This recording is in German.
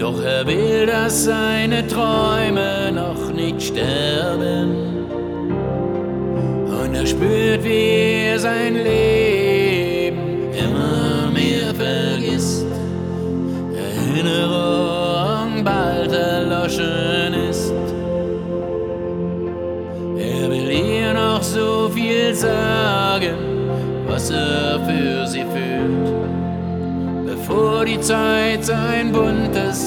Doch er will, dass seine Träume noch nicht sterben. Und er spürt, wie er sein Leben immer mehr vergisst. Erinnerung bald erloschen ist. Er will ihr noch so viel sagen, was er für sie fühlt, bevor die Zeit sein buntes